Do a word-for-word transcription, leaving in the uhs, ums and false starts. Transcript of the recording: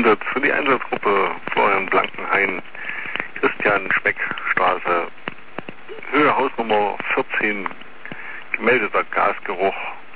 Einsatz für die Einsatzgruppe Florian Blankenhain, Christian Speckstraße, Höhe Hausnummer vierzehn, gemeldeter Gasgeruch